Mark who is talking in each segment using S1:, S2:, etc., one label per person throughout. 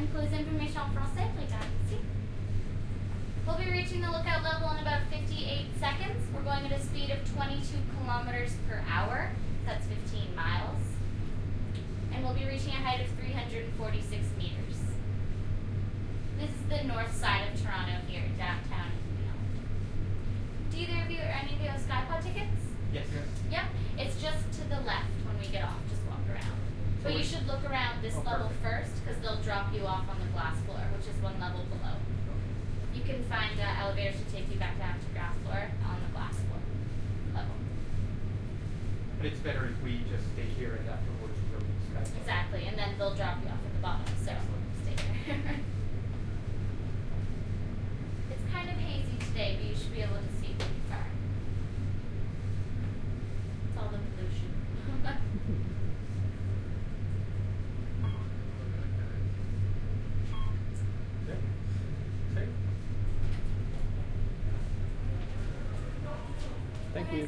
S1: Includes information en français, please ici. We'll be reaching the lookout level in about 58 seconds. We're going at a speed of 22 kilometers per hour. That's 15 miles. And we'll be reaching a height of 346 meters. This is the north side of Toronto here, downtown. Do either of you or any of you have Skypod tickets?
S2: Yes.
S1: Yep. It's just to the left when we get off. Just walk around.
S2: So
S1: But you should look around this level first, because they'll drop you off on the glass floor, which is one level below. You can find elevators to take you back down to ground floor on the glass floor level.
S2: But it's better if we just stay here and afterwards we go to the sky.
S1: Exactly, and then they'll drop you off at the bottom, so stay there. It's kind of hazy today, but you should be able to see pretty far. It's all the pollution.
S3: Thank you.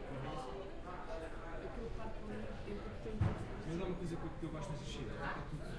S4: Mas há uma coisa que eu gosto nesta China, é tudo